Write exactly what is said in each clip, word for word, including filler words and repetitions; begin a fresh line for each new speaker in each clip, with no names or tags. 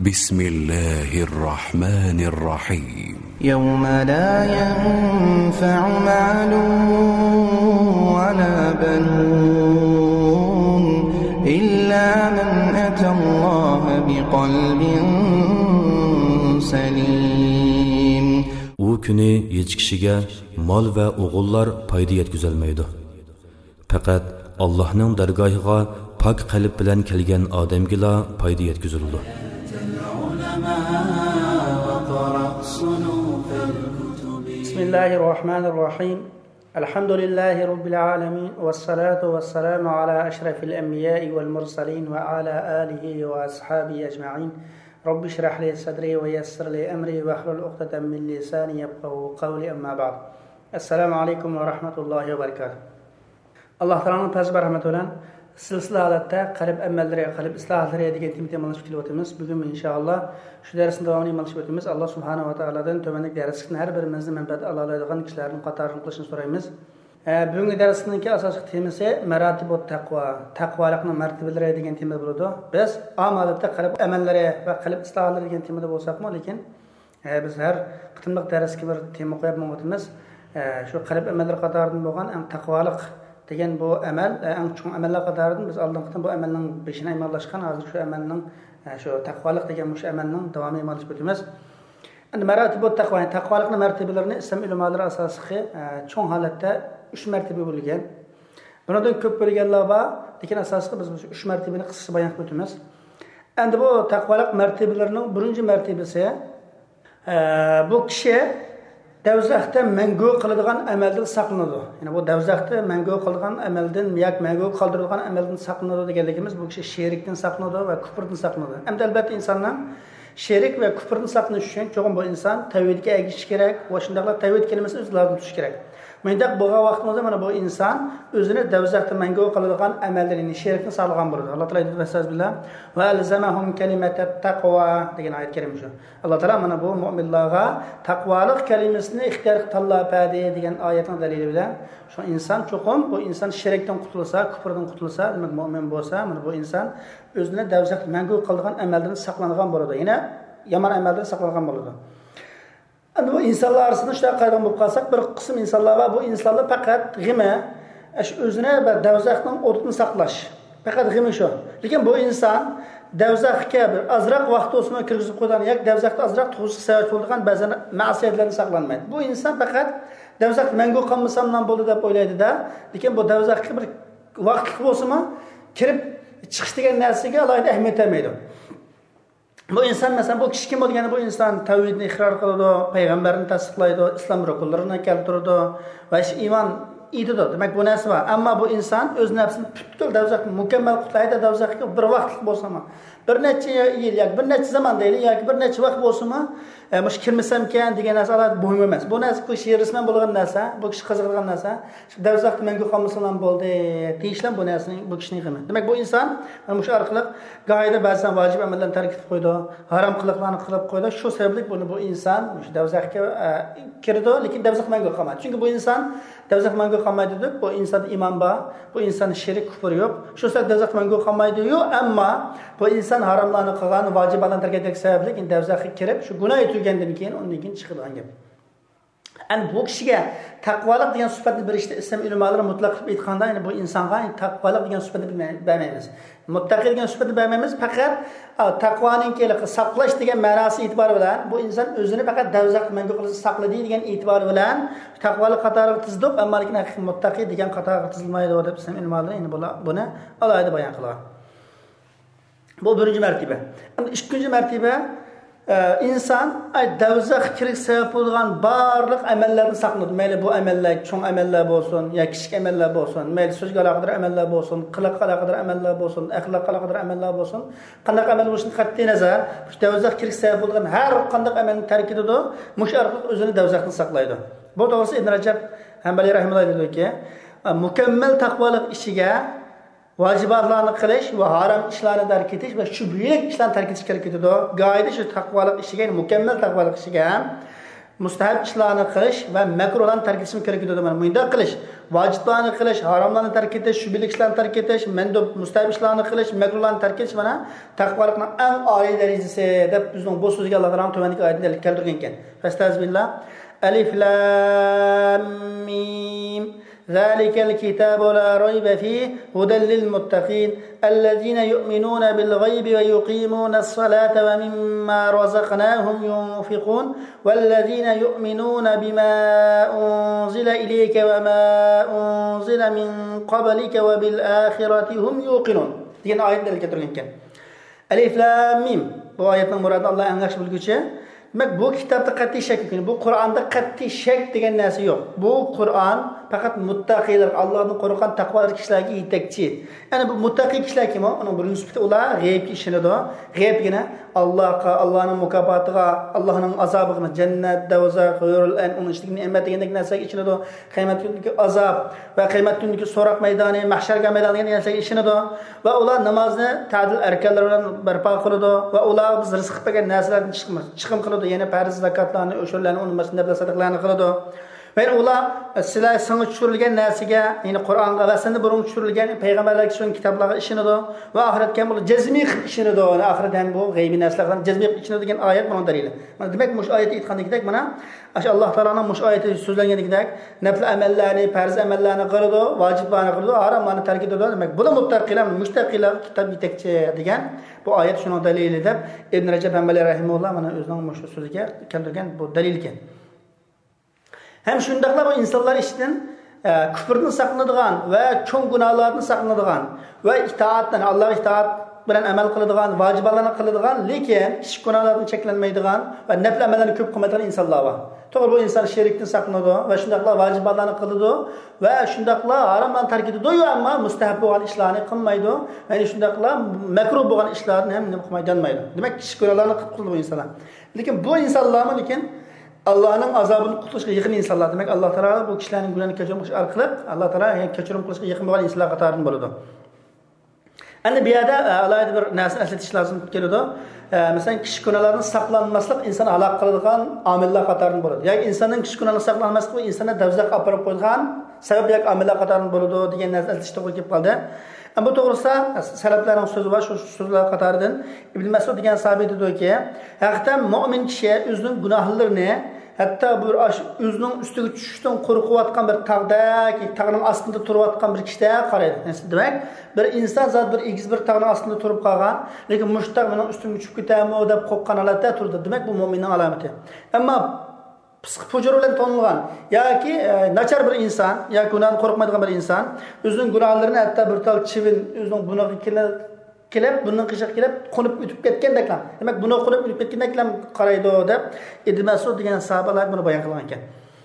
بسم الله الرحمن الرحيم
يوم لا ينفع مال ولا بنون إلا من أتى الله بقلب سليم.
O günü hiç kişiye mal ve oğullar payda yetküzelmeydi. Fakat Allah'ın dergahıga pak kalp bilen kelgen ademgila payda yetküzülüdü.
Bismillahirrahmanirrahim. Elhamdülillahi Rabbil alemin. Vessalatu vesselamu ala eşrefil enbiyai vel mursalin ve ala alihi ve ashabihi ecma'in. Rabbi şrah li sadri ve yessir li emri ve hlul uqdeten min lisani yefqahu qavli emma ba'd. Esselamu aleyküm ve rahmetullahi ve berekatuhu. Allah Teala'nın fazl ve rahmeti olan silsile halatda kalp emelleri, kalp islahları degan tema alışıp keliyotimiz. Bugün inşallah şu dersin devamını alışıp ötimiz. Allah Subhanahu ve Taala'dan tövenlik dersinin her birimizin menfaat alalaydigan kişilerin qatarını qilishini so'raymiz. Bugungi darsning asosiy temasi maratibut taqvo, taqvolikning martabalari degan tema bo'ladi. Biz amalda qalb amallari va qalb islahları degan temada bo'lsaqmi, lekin biz har qitimliq darsga bir tema qo'yib o'tamiz. Shu qalb amallari qatoridan bo'lgan eng taqvolik degan bu amal, eng chong amallar qatoridan biz oldingidan bu amalning beshini amalashgan, hozir shu amalning shu taqvolik degan shu amalning davomiy amalish bo'lamiz. Endi maratibut taqvo, taqvolikning martabalarini islom ulamolari asosiy chong holatda uch martaba bo'lgan. Bundan ko'p bo'lganlar bor, lekin asosiy biz shu uch martabani qisqa bayon qilib o'tamiz. Endi bu taqvolik martabalarining birinchi martabasi bu kishi davzaxda mangu qiladigan amaldan saqlanadi. Ya'ni bu davzaxda mangu qiladigan amaldan yoki mangu qoldirilgan amaldan saqlanadi deganligimiz bu kishi sherikdan saqlanadi va kufrdan saqlanadi. Endi albatta insonlar sherik va kufrdan saqlanish uchun cho'g'im bu inson tavhidga ergashishi kerak va shundaqla tavhid kalimasini o'zi lazim tutish kerak. Mendaq bo'lgan vaqtimizda mana bu inson o'zini davzaxda mangu qiladigan amallarni sherikdan saqlagan bo'ladi. Alloh taolo aytadi vasazbillah va alzamahum kalimatat taqwa degan oyat karim shu. Alloh taolo mana bu mu'minlarga taqvolik kalimasini ixtiyor tanlab degan oyatning dalili bilan shu inson cho'qim bu inson sherikdan qutulsa, kufrdan qutulsa, demak mu'min bo'lsa, mana bu inson o'zini davzaxda mangu qiladigan amaldan saqlangan bo'ladi. Yana yomon amaldan saqlangan bo'ladi. Endi bu insonlar orasida shunday qaragan bo'lib qolsak, bir qism insonlar va bu insonlar faqat g'imi, shu o'zini va davzaxning o'tini saqlash. Faqat g'imi shu. Lekin bu inson davzaxga bir azroq vaqt o'sma kirgizib qo'ygan, yoki davzaxda azroq tug'ishga sabab bo'lgan ba'zan ma'siyatlardan saqlanmaydi. Bu inson faqat davzax mangu qilmasamdan bo'ldi deb o'ylaydi-da, lekin bu davzaxga bir vaqtlik bo'lsa-mi, kirib chiqish degan narsaga alohida ahamiyat bermaydi. Bu inson mesela bu kishi kim bo'lgani bu inson tavhidni iqror qiladi, payg'ambarni tasdiqlaydi, islom rukunlarini keltiradi va shu iymon etadi. Demak bu narsa bor. Ammo bu inson o'z nafsini butkul davzaxni mukammal qutlaydi, davzaxga bir vaqtlik bo'lsa-mi, bir necha yil yoki bir necha zaman deyli yoki bir necha vaqt bo'lsa-mi, mush kirmasam ekan degan narsa alohida muhim emas. Bu narsa bu kishi rasman bo'lgan narsa, bu kishi qiziqadigan narsa, shu davzaxni mangu qolmasa ham bo'ldi deyishlar bu narsaning bu kishining qiymat. Demak bu inson mana shu orqali qoida ba'zan vojib amallarni tark etib qo'ydi, harom qiliqlarni qilib qo'ydi. Shu sababli buni bu inson shu davzaxga kirdi, lekin davzax mangu qolmadi. Chunki bu inson davzax mangu qolmaydi deb, bu insonda iymon bor, bu insonda shirik kufr yo'q. Shu sabab davzax mangu qolmaydi-yu, ammo bu inson haromlarni qilgan, vojiblarni tark etgan sababli davzaxga kirib, shu gunoh etgandan keyin undan keyin chiqadigan gap. Endi bu kishiga taqvolik degan sifatni berishda islom ulamolari mutlaq qilib aytganda, ya'ni bu insonga taqvolik degan sifatni bermaymiz. Muttaqi degan sifatni bermaymiz, faqat taqvoning kelib saqlash degan ma'nosi e'tibori bilan bu inson o'zini faqat davzax mangu qilib saqladi degan e'tibori bilan taqvolik qatoriga tizilib, ammo lekin haqiqiy muttaqi degan qatoriga tizilmaydi deb islom ulamolari endi buni alohida bayon qiladi. Bu birinchi martaba. Endi ikkinchi martaba inson ay davzax kirik sabab bo'lgan barliq amallarni saqlaydi. Mayli bu amallar cho'ng amallar bo'lsin, yoki kichik amallar bo'lsin, mayli so'zga aloqador amallar bo'lsin, qiliqqa aloqador amallar bo'lsin, axloqqa aloqador amallar bo'lsin, qanday amal bo'lishidan qat'iy nazar, shu davzax kirik sabab bo'lgan har qanday amalni tark etadi, mush orqali o'zini davzaxdan saqlaydi. Bu to'g'risida Ibn Rajab Hanbali rahimahulloh dediki, mukammal taqvolik ishiga vojibotlarni qilish va harom ishlarni tark etish va shubhali ishlarni tark etish kerak edi. Qoida shu taqvolik ishiga, mukammal taqvolik ishiga mustahab ishlarni qilish va makruhlarni tark etishni kerak edi. Mana bunday qilish, vojiblarni qilish, haromlarni tark etish, shubhali ishlarni tark etish, mandub mustahab ishlarni qilish, makruhlarni tark etish mana taqvolikning eng oliy darajasi deb bizning bu so'zga Alloh taolo tuvandagi oyatda keltirgan ekan. Fastazbillah alif lam mim ذلك الكتاب لا ريب فيه هدى للمتقين الذين يؤمنون بالغيب ويقيمون الصلاة ومما رزقناهم ينفقون والذين يؤمنون بما أنزل إليك وما أنزل من قبلك وبالآخرة هم يوقنون. degan oyatlar keltirilgan ekan. Alif lam mim bu oyatning murodi Alloh eng yaxshi bilguchi. Demak bu kitobda qat'iy shak yo'q. Bu Qur'onda qat'iy shak degan narsa yo'q. Bu Qur'on faqat muttaqilar, Allohning qo'rqqan taqvodor kishilarga yetakchi. Ya'ni bu muttaqi kishilar kim? Uning birinchi sifati ular g'aybga ishonadi. G'aybgina Allohga, Allohning mukofotiga, Allohning azobiga, jannat, dozaq, hurul an, uning ishtiga ne'mat degandek narsaga ishonadi. Qiyomat kunidagi azob va qiyomat kunidagi so'roq maydoni, mahsharga maydoni degan narsaga ishonadi va ular namozni ta'dil arkanlar bilan barpo qiladi va ular biz rizq qilgan narsalardan chiqim qiladi. Yana farz zakotlarni, o'shalarni, uni masnablar sadaqalarni qiladi. Va ular sizlar sangi tushirilgan narsaga, ya'ni Qur'onga va senda burun tushirilgan payg'ambarlarga so'ng kitoblarga ishonadi va oxiratga bu jazmiy qilib ishonadi. Oxirat ham bu g'aybiy narsalardan jazmiy qilib ishonadi degan oyat buning dalili. Mana demak mush oyatda aytgandek mana o'sha Alloh taoloning mush oyati so'zlanganidek nafl amallarni, farz amallarni qiladi, vojiblarni qiladi, haromlarni tark etadi. Demak bular muttaqilar, mushtaqilar kitob yetakchi degan bu oyat shuning dalili deb Ibn Rajab Hanbali rahimahulloh mana o'zining mush so'ziga keltirgan bu dalil ekan. Hem shundaqla bu insonlar ishdan e, kufrni saqlanadigan va cho'ng gunohlarni saqlanadigan va itoatdan Alloh itoat bilan amal qiladigan, vojiblarni qiladigan, lekin kichik gunohlardan cheklanmaydigan va nafl amallarni ko'p qilmaydigan insonlar bor. To'g'ri bu inson shirkdan saqlanadi va shundaqla vojiblarni qiladi va shundaqla haromlarni tark etadi, ammo mustahab bo'lgan ishlarni qilmaydi. Ya'ni shundaqla makruh bo'lgan ishlarni ham nima qilmaydi olmaydi. Demak kichik gunohlarni qilib qiladi bu insonlar. Lekin bu insonlarmi lekin Allah'ın azabını qutulishga yaqin insonlar. Demak Alloh taolo bu kishilarning gunohini kechirim qilish orqali Alloh taolo kechirim qilishga yaqin bo'lgan insonlar qatoridan bo'ladi. Endi bu yerda alohida bir narsa eslatish lozim keladi. Masalan, kichik gunohlardan saqlanmaslik inson halok qiladigan omillar qatoridan bo'ladi. Yoki insonning kichik gunohlardan saqlanmaslik bu insonni davzaq olib borib qo'ygan sabab yoki omillar qatoridan bo'ladi degan narsa eslatish to'g'ri kelib qoldi. Bu to'g'risida salaflarning so'zi va shu so'zlar qatoridan Ibn Mas'ud degan sahobiy dediki, haqiqatan mu'min kishi o'zining gunohlarini hatto bir o'zining ustiga tushishdan qo'rqayotgan bir tog'dagi, tog'ning ostida turayotgan bir kishiga qaraydi. Demak, bir inson zot bir egiz bir tog'ning ostida turib qolgan, lekin mushtaq mening ustimga tushib ketami deb qo'rqqan holatda turdi. Demak, bu mu'minning alomati. Ammo psixik fujur bilan tonilgan yoki e, nachar bir inson yoki gunohdan qo'rqmaydigan bir inson o'zining gunohlarini hatto bir tal chivin o'zining bunaqa kelib, bundan qishiq kelib, qo'nib o'tib ketgandeklar. Demak, buni qo'nib o'tib ketgandeklar qaraydi deb Ibn Mas'ud degan sahobalar buni bayon qilgan ekan.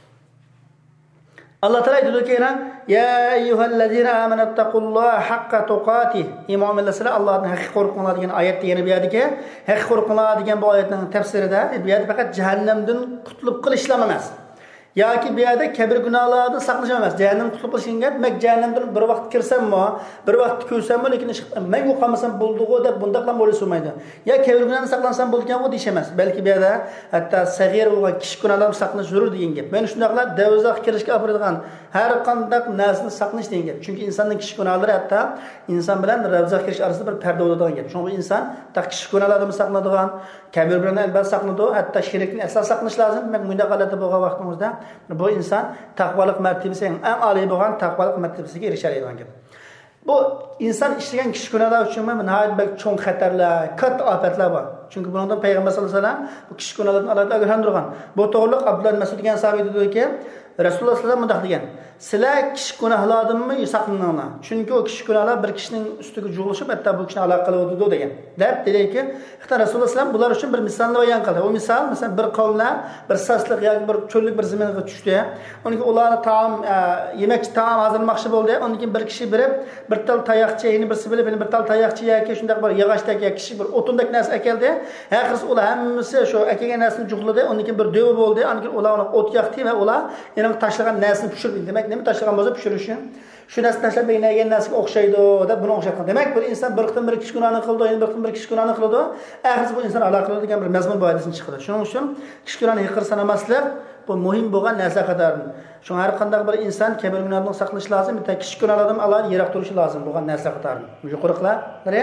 Alloh taolo aytadiki, "Ya ayyuhallazina amanu taqulloha haqqa tuqatih." Ey mu'minlar, sizlar Allohdan haqiqiy qo'rqinglar degan oyatda yana bu yerdagi haqiqiy qo'rqinglar degan bu oyatning tafsirida bu yerda faqat jahannamdan qutulib qilishlar emas. yoki bu yerda kabir gunohlardan saqlash emas. Jahannam qutulib qilishingga, demak jahannamdan bir vaqt kirsammi, bir vaqt ko'rsammi, lekin men yo'qolmasam bo'ldi-ku deb bundaqlar bo'lisulmaydi. Ya kabir gunohdan saqlansam bo'lgan-ku deyish emas. Balki bu yerda hatto sag'ir va kichik gunohlardan saqlanish zarur degan gap. Men shundaqlar davzoq kirishga olib boradigan har qanday narsani saqlanish degan gap. Chunki insonning kichik gunohlari hatto inson bilan davzoq kirish orasida bir parda bo'ladigan gap. Chunki inson ta kichik gunohlardan saqlanadigan, kabir bilan albatta saqlanadi, hatto shirkni asla saqlanish lozim. Demak, bunda holatda bo'lgan vaqtimizda bu inson taqvolik martabasining eng oliy bo'lgan taqvolik martabasiga erishadi degan. Bu inson ishlagan kichik gunohlar uchun nihoyat cho'ng xatarlar, katta ofatlar bor. Chunki bundan payg'ambar sollallohu alayhi vasallam bu kichik gunohlardan Alloh ogohlantirgan. Bu to'g'riliq Abdullah Mas'ud degan sahobiy dediki, Rasululloh sallallohu alayhi vasallam degan, sizlar kichik gunohlardanmi saqlaninglar? Chunki o kichik gunohlar bir kishining ustiga jug'ilishib, hatto bu kishini halok qiladi degan. Deb dediki, xato Rasululloh sallallohu bular uchun bir misolni bayon qildi. O misol, masalan, bir qavmlar bir sasliq yoki bir cho'llik bir zaminga tushdi. Unga ularni taom, yemakchi taom hazırlamoqchi bo'ldi. Undan keyin bir kishi berib, bir tal tayoqcha, yana birsi bilib, bir tal tayoqcha yoki shunday bir yog'ochdagi yoki kishi bir o'tundek narsa akeldi. Haqiqat ular hammasi shu akelgan narsani juqladi. Undan keyin bir döv bo'ldi. Undan keyin ularni o't yoqdi va ular yana tashlagan narsani pishirdi. Demak, nima tashlagan bo'lsa pishirishi. shu narsani tashlab aynagan narsaga o'xshaydi deb buni o'xshatgan. Demak, bir inson bir qitim bir kichik gunohni qildi, endi bir qitim bir kichik gunohni qildi, axir bu inson aloqali degan bir mazmun foydasini chiqadi. Shuning uchun kichik gunohni yiqir sanamaslik bu muhim bo'lgan narsa qatordir. Shuning har qanday bir inson kabir gunohdan saqlanish lozim, bitta kichik gunohlardan alohida yiroq turishi lozim bo'lgan narsa qatordir. Yuqoriqlar, nare?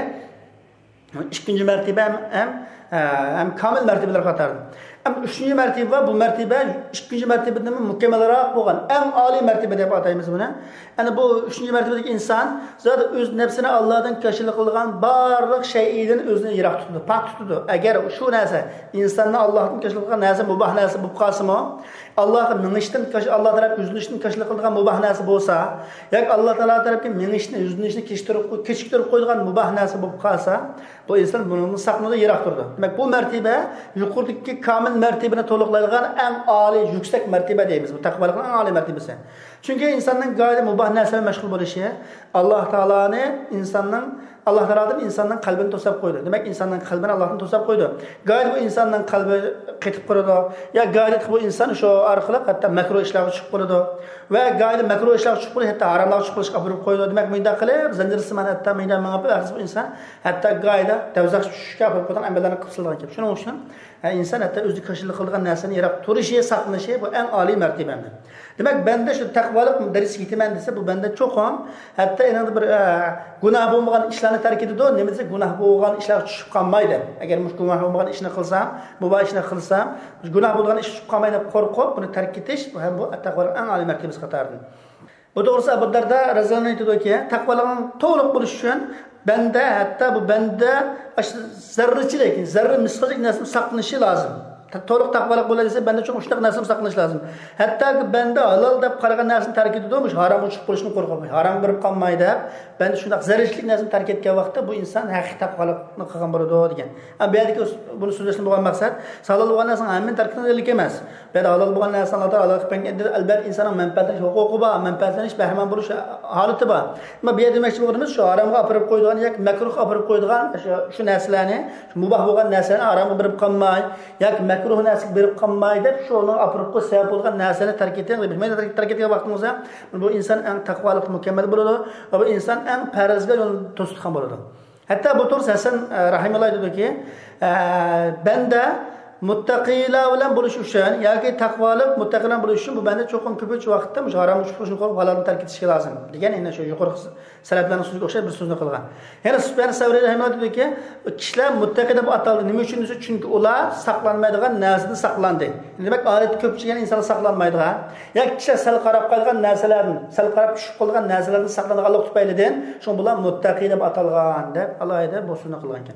ikkinchi martaba ham ham komil martabalar qatordir. Am uchinchi martaba bu martaba ikkinchi martabadan mukammalroq bo'lgan eng oliy martaba deb ataymiz buni. Ana bu uchinchi martabadagi inson zot o'z nafsini Allohdan kashillik qilgan barliq shay'dan o'zini yiroq tutadi, pok tutadi. Agar shu narsa insonni Allohdan kashillik qilgan narsa mubah narsa bo'lib qolsa-mo, Allohga minishdan Allah taraf yuzinishdan kashillik qilgan mubah narsa bo'lsa, yoki Allah taolo tarafga minishni, yuzinishni kechtirib kechiktirib qo'ygan mubah narsa bo'lib qolsa, bu inson bundan saqlanadi, yiroq turadi. Demak, bu martaba yuqoridagi komil martabani to'liqlaydigan eng oliy yuksak martaba deymiz. Bu taqvolikning eng oliy martabasi. Chunki insonning go'yo mubah narsa bilan mashg'ul bo'lishi Alloh taoloni insonning Allah taolodan insonning qalbini to'sab qo'ydi. Demak, insonning qalbini Allohdan to'sab qo'ydi. Go'yo bu insonning qalbi qetib qoladi. Ya go'yo bu inson shu orqali hatto makruh ishlarga tushib qoladi va go'yo makruh ishlarga tushib qoladi, hatto haromlarga tushib qolishga olib qo'yadi. Demak, bunda qilib zanjirsiman hatto mendan mangab bu inson hatto go'yo tavzaq tushishga olib qo'ygan amallarni qilib qilgan. Shuning uchun inson hatto o'zi kashillik qilgan narsani yiroq turishi, saqlanishi bu eng oliy martaba. Demak, banda shu taqvolik darajasiga yetaman desa, bu banda cho'qon hatto endi bir gunoh bo'lmagan ishlarni tark etadi. Nima desa, gunoh bo'lgan ishlarga tushib qolmaydi. Agar mush gunoh bo'lmagan ishni qilsam, mubah ishni qilsam, gunoh bo'lgan ish tushib qolmaydi deb qo'rqib, buni tark etish bu ham bu taqvolik eng oliy martabasi qatorida. Bu to'g'risi Abu Darda raziyallohu anhu aytadiki, taqvolikning to'liq bo'lishi uchun banda hatto bu banda zarrachilik, zarra misqallik narsani saqlanishi lozim. To'liq taqvolik bo'ladi desa, banda uchun shunaqa narsani saqlanish lozim. Hatto banda halol deb qaragan narsani tark etadi, haromga tushib qolishni qo'rqmaydi. Harom birib qolmaydi. Banda shunaqa zarrachilik narsani tark etgan vaqtda bu inson haqiqiy taqvolikni qilgan bo'ladi degan. Ammo bu yerdagi buni so'zlashdan bo'lgan maqsad halol bo'lgan narsani hamma tark etishlik emas. Bu yerda halol bo'lgan narsani Alloh taolo qilgan, albatta insonning manfaatlanish huquqi bor, manfaatlanish, bahramon bo'lish holati bor. Ammo bu yerda demoqchi bo'lganimiz shu haromga olib qo'ydigan yoki makruhga olib qo'ydigan shu narsalarni, mubah bo'lgan narsalarni haromga birib qolmay yoki makruh narsa berib qolmaydi, shuni olib qo'yib sabab bo'lgan narsani tark etgan, bilmaydi tark etgan vaqtimizda bu inson eng taqvolik mukammal bo'ladi va bu inson eng farzga yo'l to'sitgan bo'ladi. Hatto bu to'g'ri Hasan rahimahulloh aytadiki, banda muttaqilar bilan bo'lish uchun yoki taqvolik muttaqilar bo'lish uchun bu banda cho'qin ko'pincha vaqtda mush harom tushishni qo'rqib halolni tark etishi lozim. Degan endi shu yuqori salaflarning so'ziga o'xshab bir so'zni qilgan. Yana Sufyan Savriy rahimahulloh aytadiki, kishilar muttaqi deb ataldi. Nima uchun desa, chunki ular saqlanmaydigan narsadan saqlandi. Demak, odat ko'pchilik inson saqlanmaydigan yoki kishilar sal qarab qolgan narsalardan, sal qarab tushib qolgan narsalardan saqlanganlik tufaylidan, shu bular muttaqi deb atalgan deb alohida bu so'zni qilgan ekan.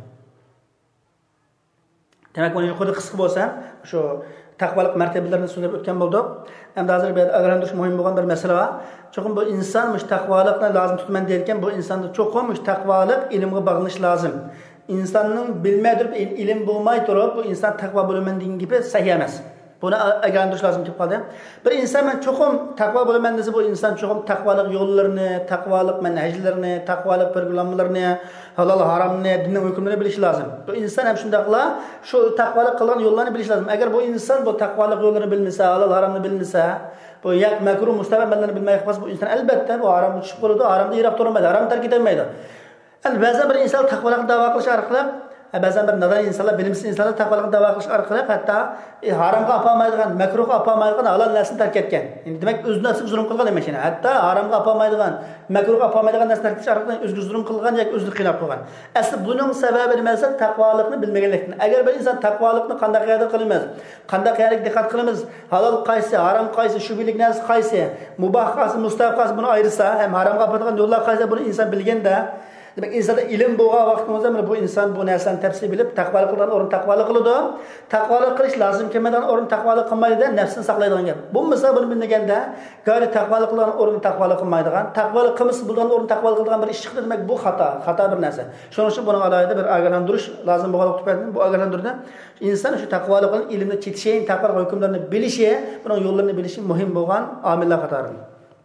Demak, buni yuqori qisqa bo'lsa, shu taqvolik martabalarini so'zlab o'tgan bo'ldik. Endi hozir bu yerda agrandirish muhim bo'lgan bir masala bor. Chunki bu inson mush taqvolikni lozim tutman deyotgan, bu insonni cho'qim mush taqvolik ilmga bog'lanish lozim. İnsanın bilmey turib, ilim bo'lmay turib, bu inson taqvo bo'laman degan gapi sahih emas. Buni agrandirish lozim deb qoldi. Bir inson men cho'qim taqvo bo'laman desa, bu inson cho'qim taqvolik yo'llarini, taqvolik manhajlarini, taqvolik programmalarini, halol haromni, dinning hukmlarini bilish lozim. Bu inson ham shundaqla shu taqvolik qilgan yo'llarni bilish lozim. Agar bu inson bu taqvolik yo'llarini bilmasa, halol haromni bilmasa, bu yak makruh mustahablarni bilmay qolsa, bu inson albatta bu haromga tushib qoladi, haromda yiroq turmaydi, haromni tark etolmaydi. Yani ba'zan bir inson taqvolikni da'vo qilish orqali, ba'zan bir nadan insonlar, bilimsiz insonlar taqvolikni da'vo qilish orqali hatto e, haromga olmaydigan, makruhga olmaydigan halol narsani tark etgan. Endi demak o'z nafsiga zulm qilgan emas yana. Hatto haromga olmaydigan, makruhga olmaydigan narsani tark etish orqali o'ziga zulm qilgan yoki o'zini qiynab qo'ygan. Asli buning sababi nima esa taqvolikni bilmaganlikdan. Agar bir inson taqvolikni qanday qiyada qilamiz, qanday qiyada diqqat qilamiz, halol qaysi, harom qaysi, shubilik narsa qaysi, mubah qaysi, mustahab qaysi buni ayirsa, ham haromga oladigan yo'llar qaysi buni inson bilganda, demek insonda ilm bo'lgan vaqtimizda mana bu inson bu narsani tafsil bilib taqvolik qilgan o'rin taqvolik qiladi. Taqvolik qilish lozim kelmagan o'rin taqvolik qilmaydi, nafsini saqlaydigan gap. Bu misol buni bilmaganda, g'ayri taqvolik qilgan o'rin taqvolik qilmaydigan, taqvolik qilmasa bo'lgan o'rin taqvolik qilgan bir ish chiqdi, demak bu xato, xato bir narsa. Shuning uchun buni alohida bir ogohlantirish lozim bo'lgan tufayli bu ogohlantirishda inson shu taqvolik qilgan ilmni chetishiy, taqvolik hukmlarini bilishi, buning yo'llarini bilishi muhim bo'lgan omillar qatoridir.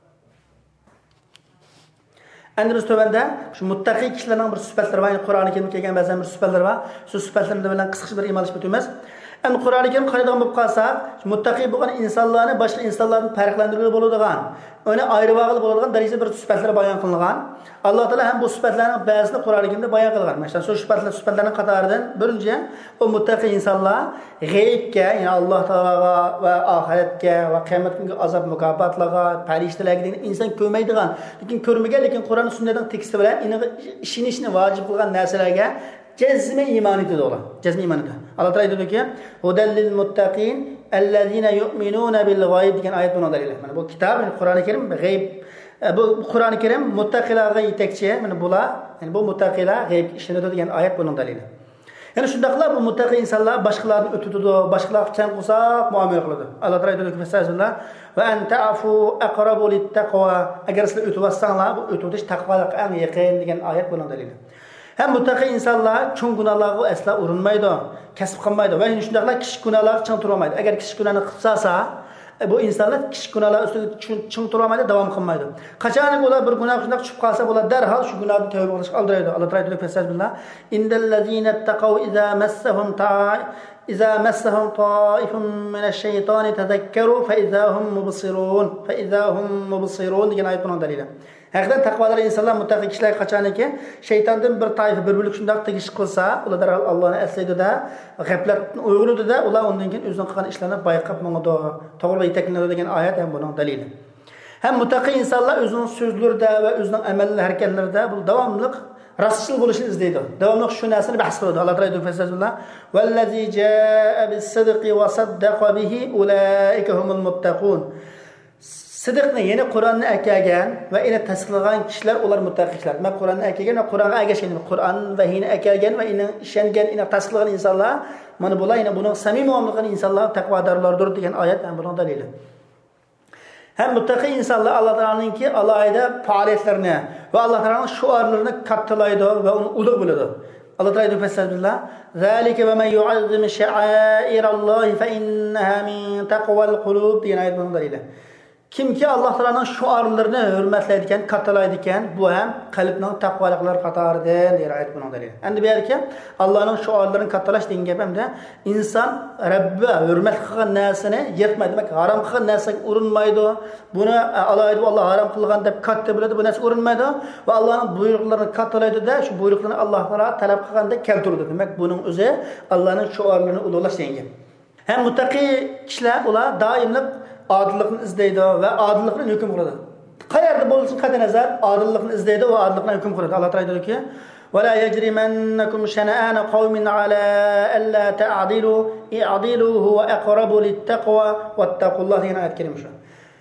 Endi biz tövbende şu muttaqi kishilarning bir sifatlari var, Qur'oni Karimda kelgan ba'zan bir sifatlar var. Shu sifatlar bilan qisqacha bir imalashib o'tamiz. Endi Qur'oni Karim qaraydigan bo'lib qolsak, muttaqi bo'lgan insonlarni boshqa insonlardan farqlantirib bo'ladigan, uni ayirib olib bo'ladigan darajada bir sifatlar bayon qilingan. Alloh taolo ham bu sifatlarning ba'zisini Qur'oni Karimda bayon qilgan. Masalan, shu sifatlar sifatlarning qatoridan birinchi o muttaqi insonlar g'aybga, ya'ni Alloh taologa va oxiratga va qiyomat kuniga azob mukofotlarga, farishtalarga degan inson ko'rmaydigan, lekin ko'rmagan, lekin Qur'on va sunnatning teksti bilan ishonishni vojib qilgan narsalarga jazmi iymon etadi ular. Jazmi iymon etadi. Alloh taolo aytadiki: "Hudallil muttaqin allazina yu'minuna bil g'ayb" degan oyat bilan dalil. Mana bu kitob, Qur'oni Karim g'ayb, bu Qur'oni Karim muttaqilarga yetakchi. Mana bular, ya'ni bu muttaqilar g'ayb ishonadi degan oyat bilan dalil. Ya'ni shundaqlar bu muttaqi insonlar boshqalarni o'titadi, boshqalarga chang qilsak muomala qiladi. Alloh taolo aytadiki: "Fasazillah va anta'fu aqrabu lit-taqwa." Agar sizlar o'tib olsanglar, bu o'tish taqvoga eng yaqin degan oyat bilan dalil. Hem muttaqi insonlar cho'ng gunohlarga asla urinmaydi, kasb qilmaydi va shundaqlar kichik gunohlarga chang turolmaydi. Agar kichik gunohni qilsa, bu insonlar kichik gunohlar ustida chang turolmaydi, davom qilmaydi. Qachon ular bir gunoh shunday tushib qolsa, ular darhol shu gunohni tavba qilishga aldiraydi. Alloh taolo aytadi: "Fasazbillah indallazina taqaw idza massahum ta'a إذا مسهم طائف من الشيطان تذكروا فإذا هم مبصرون فإذا هم مبصرون degan oyat bilan dalil. Haqiqatan taqvodor insonlar muttaqi kishilar qachonki shaytondan bir toifa bir bo'lik shunday tegish qilsa, ular darhol Allohni eslaydi-da, g'aflatni uyg'onadi-da, ular undan keyin o'zining qilgan ishlarini bayqab mong'adi, to'g'ri yetaklanadi degan oyat ham buning dalili. Ham muttaqi insonlar o'zining so'zlarida va o'zining amal harakatlarida bu davomli rastchil bo'lishni izlaydi. Davomli shu narsani bahs qiladi. Alloh taolo aytadi: "Vallazi jaa bis-sidqi wa saddaqa bihi ulaika humul muttaqun." Sidqni, ya'ni Qur'onni akagan va uni tasdiqlagan kishilar ular muttaqi kishilar. Demak, Qur'onni akagan va Qur'onga agashgan, Qur'on va uni akagan va uni ishongan, uni tasdiqlagan insonlar, mana bular yana buning samimiy muomala qilgan insonlar taqvodorlardir degan oyat ham buning dalili. Hem muttaqi insonlar Alloh taoloninki alohida faoliyatlarini va Alloh taoloning shuarlarini kattalaydi va uni ulug' biladi. Alloh taolo aytadi: "Fasazillah zalika va man yu'azzim sha'airallohi fa innaha min taqwal qulub" degan oyat bilan dalil. Kimki Alloh taoloning shuarlarini hurmatlaydi ekan, kattalaydi ekan, bu ham qalbning taqvoliqlar qatoridan degan oyat bilan dalil. Endi bu yerga Allohning shuarlarini kattalash degan gap hamda inson Robbi hurmat qilgan narsani yetmaydi, demak harom qilgan narsaga urinmaydi. Buni alohida Alloh harom qilgan deb katta biladi, bu narsa urinmaydi va Allohning buyruqlarini kattalaydi-da, shu buyruqlarni Alloh taolo talab qilganda keltiradi. Demak, buning o'zi Allohning shuarlarini ulug'lash degan gap. Ham muttaqi kishilar ular doimlik adillikni izlaydi va adillikni hukm qiladi. Qayerda bo'lsin qadar nazar adillikni izlaydi va adillikni hukm qiladi. Alloh taolo aytadiki: "Va la yajrimannakum shana'an qawmin ala alla ta'dilu i'dilu huwa aqrabu lit-taqwa wattaqulloh" degan oyat karim shu.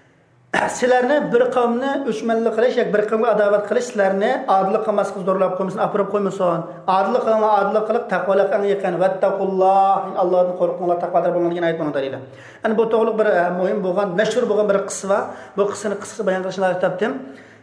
Sizlarni bir qavmni o'chmanlik qilish yoki bir qavmga adovat qilish sizlarni adillik qilmasga zo'rlab qo'ymasin, apirib qo'ymasin. Adillik qilgan, adillik qilib taqvoga yaqin vattaqulloh, Allohdan qo'rqinglar, taqvodor bo'linglar degan oyat bilan dalil. Ana bu to'g'ri bir muhim bo'lgan, mashhur bo'lgan bir qissa va bu qissani qisqa bayon qilishni aytdim.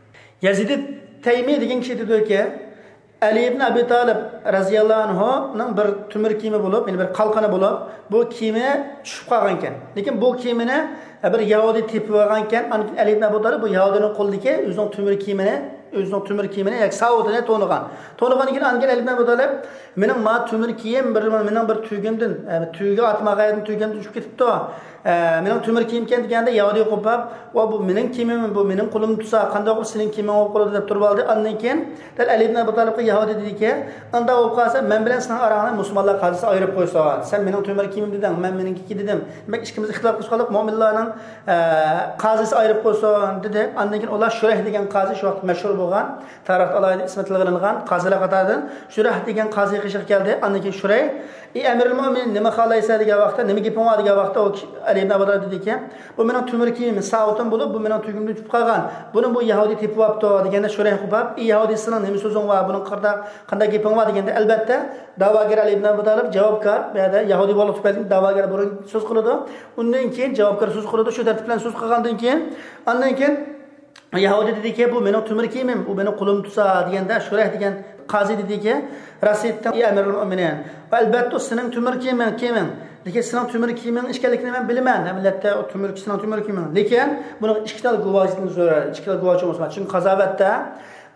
Yazid Taymi degan kishi dediki, Ali ibn Abi Talib radhiyallohu anhu ning bir tumir kiyimi bo'lib, ya'ni bir qalqani bo'lib, bu kiyimi tushib qolgan ekan. Lekin bu kiyimini bir Yahudi tepib olgan ekan. Ali ibn Abi Talib bu Yahudining qo'lidagi o'zining tumir kiyimini, o'zining tumir kiyimini yoki savutini to'nigan. To'nigandan keyin angan Ali ibn Abi Talib, "Mening ma tumir kiyim bir mening bir tuygimdan, tuyga atmag'aydim, tuygimdan tushib ketibdi. Mening tumir kiyim ekan" deganda Yahudi qo'pab, "Va bu mening kiyimim, bu mening qo'lim tutsa, qanday qilib sening kiyiming olib qoladi" deb turib oldi. Undan keyin dal Ali ibn Abi Talibga Yahudi dediki, "Unda bo'lib qolsa, men bilan sening orangni musulmonlar qazisi ayirib qo'ysa, sen mening tumir kiyimim deding, men meningki dedim. Demak, ikkimiz ixtilof qilib qolib, mu'minlarning qazisi ayirib qo'ysa" dedi. Undan keyin ular Shurayh degan qazi shu vaqt mashhur bo'lgan, tarixda alohida ismi tilg'ilingan qazilar qatoridan Shurayh degan qazi qishib keldi. Undan keyin Shurayh, "Ey Amirul Mu'minin, nima xohlaysan?" degan vaqtda, "Nima gaping bor?" degan vaqtda o Ali ibn Abi Talib dediki, "Bu mening tumir kiyimim, sautim bo'lib, bu mening tuygimdan tushib qolgan. Buni bu Yahudi tepib olibdi" deganda Shurayh qo'pab, "Ey Yahudisining nima so'zing bor? Buning qanday qanday gaping bor?" deganda albatta da'vogar Ali ibn Abi Talib javobgar, bu yerda Yahudi bo'lib tufayli da'vogar burun so'z qiladi. Undan keyin javobgar so'z qiladi. Shu tartib bilan so'z qilgandan keyin, undan keyin Yahudi dediki, "Bu mening tumir kiyimim, bu mening qo'lim tutsa" deganda Shurayh degan qazi dediki, "Rasiddan ey Amirul Mu'minin, va albatta sening tumir kiyiming, kiyiming. Lekin sening tumir kiyiming ishkanligini men bilaman. Millatda o tumir sening tumir kiyiming. Lekin buni ikkita guvohlikni so'radi. Ikkita guvohchi bo'lsa, chunki qazovatda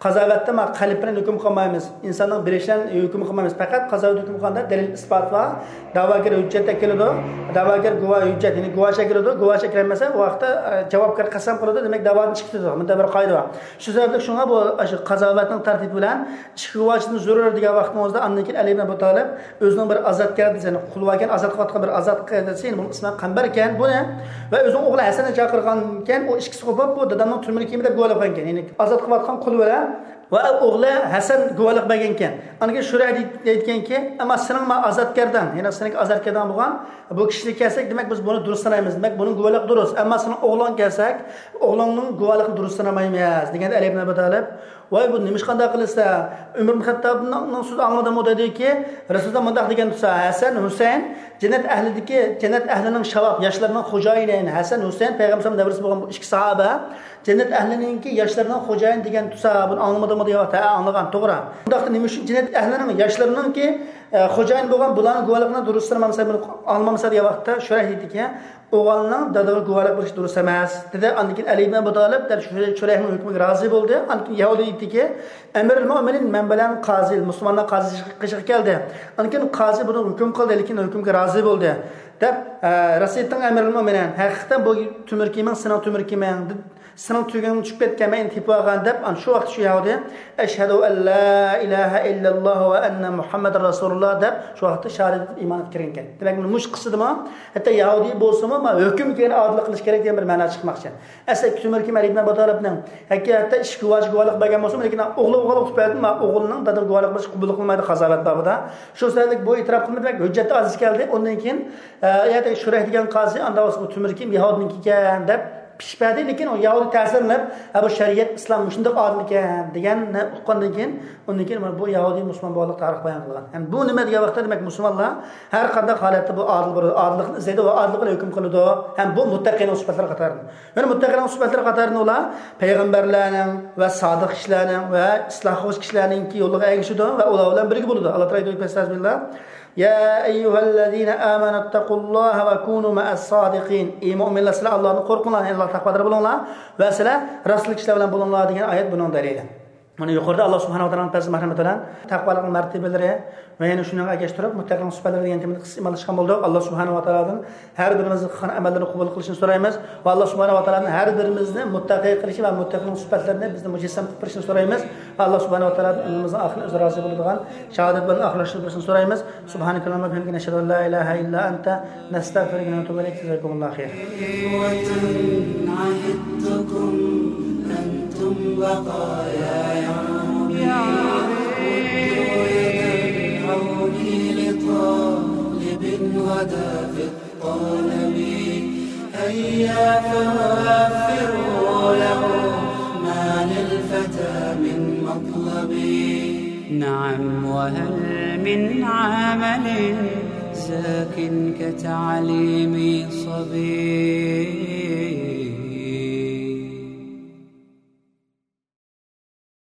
qazovatda ma qalb bilan hukm qilmaymiz, insonning bilishdan hukm qilmaymiz. Faqat qazovat hukm qilganda dalil isbot va da'vogar hujjat keladi. Da'vogar guvoh hujjat, ya'ni guvohcha keladi. Guvohcha kirmasa, u vaqtda javobgar qasam qiladi, demak da'vodan chiqadi. Bunda bir qoida bor. Shu sababli shunga bu shu qazovatning tartibi bilan ikki guvohchining zarur degan vaqtimizda andan keyin Ali ibn Abi Talib o'zining bir azotkor desani, qulvagan azod qilayotgan bir azodkor desani, bu ismi Qambar ekan. Buni va o'zining o'g'li Hasanni chaqirgan ekan, u ikkisi qo'pib bu dadamning turmini kiyimida guvohlik qilgan ekan. Ya'ni azod qilayotgan qul bilan va o'g'li Hasan guvohlik bergan ekan. Aniga shura aytganki, "Ammo sening ma azodkordan, ya'ni sening azodkordan bo'lgan bu kishini kelsak, demak biz buni durust sanaymiz. Demak buning guvohlik durust. Ammo sening o'g'ling kelsak, o'g'lingning guvohligi durust sanamaymiz" degan Ali ibn Abi Talib. Voy bu nima qanday qilsa, Umar ibn Xattobning so'zi angladimi dediki, Rasululloh mundaq degan tursa, Hasan, Husayn jannat ahlidagi, jannat ahlining shabab, yoshlarning xo'jayini, Hasan, Husayn payg'ambar davrida bo'lgan bu ikki sahaba jannat ahlininki yoshlarning xo'jayin degan tursa, buni anglamadimi deyapti. Ha, anglagan, to'g'ri. Bundaqda nima uchun jannat ahlining yoshlarninki xo'jayin bo'lgan bularning guvohligini durust sanamasa, buni anglamasa degan vaqtda shurah dediki, o'g'ilning dadaga guvohlik berish durust emas dedi. Andan keyin Ali ibn Abi Talib dal shurahning hukmiga rozi bo'ldi. Andan keyin Yahudi aytdiki, Amirul Mo'minin men bilan qozi, musulmonlar qozi qishiq keldi. Andan keyin qozi buni hukm qildi, lekin hukmga rozi bo'ldi. Deb Rasululloh Amirul Mo'minin haqiqatan bu tumir kiyman, sinov tumir kiyman, sinov tugan tushib ketgan men tipogan deb an shu vaqt shu Yahudi ashhadu an la ilaha illalloh va anna Muhammadar rasululloh deb shu vaqtda shahodat iymon kirgan. Demak buni mush qilsidimi? Hatto Yahudi bo'lsa-mu, hukm keyin odil qilish kerak degan bir ma'no chiqmoqchi. Asl tumir kiyman ibn Abi Talibning haqiqatda ish guvoh guvohlik bergan bo'lsa, lekin o'g'li o'g'li qilib ma o'g'lining dadil guvohlik berish qabul qilmaydi qazovat babida. Shu sababli bu e'tirof qilmadik, hujjatda aziz keldi. Undan keyin ya'ni shurah degan qozi anda bu tumir kiyim Yahudiniki ekan deb pishpadi, lekin o Yahudi ta'sirlanib, bu shariat islom shunday odil ekan deganni uqqandan keyin undan keyin bu Yahudi musulmon bo'lib tarix bayon qilgan. Ham bu nima degan vaqtda demak musulmonlar har qanday holatda bu odil bir odillikni izlaydi va odillikni hukm qiladi. Ham bu muttaqinning sifatlari qatorida. Mana muttaqinning sifatlari qatorida ular payg'ambarlarning va sodiq kishilarning va islohchi kishilarningki yo'liga ergashadi va ular bilan birga bo'ladi. Alloh taolo aytadi: "Ya ayyuhallazina amanu taqulloha va kunu ma'as sodiqin." Ey mu'minlar, sizlar Allohni qo'rqinglar, Alloh taqvodor bo'linglar va sizlar rasullik kishilar bilan bo'linglar degan oyat buning dalili. Mana yuqorida Alloh subhanahu va taoloning fazl marhamati bilan taqvoning martabalari va yana shunga agashtirib muttaqin sifatlari degan temada qismlashgan bo'ldik. Alloh subhanahu va taolodan har birimizning qilgan amallarni qabul qilishini so'raymiz va Alloh subhanahu va taolodan har birimizni muttaqi qilishi va muttaqin sifatlarini bizni mujassam qilib berishini so'raymiz va Alloh subhanahu va taolodan o'zimizning oxirat o'zi rozi bo'ladigan shahodat bilan oxirlashni berishini so'raymiz. Subhanakallahumma va bihamdika nashhadu an la ilaha illa anta nastaghfiruka va natubu ilayk. Jazakumullohu khayr. أنتم بقايا يعربي يدعوني لطالب غدا في الطلب هيا فوفروا له ما للفتى من مطلب نعم وهل من عمل زاك كتعليم صبي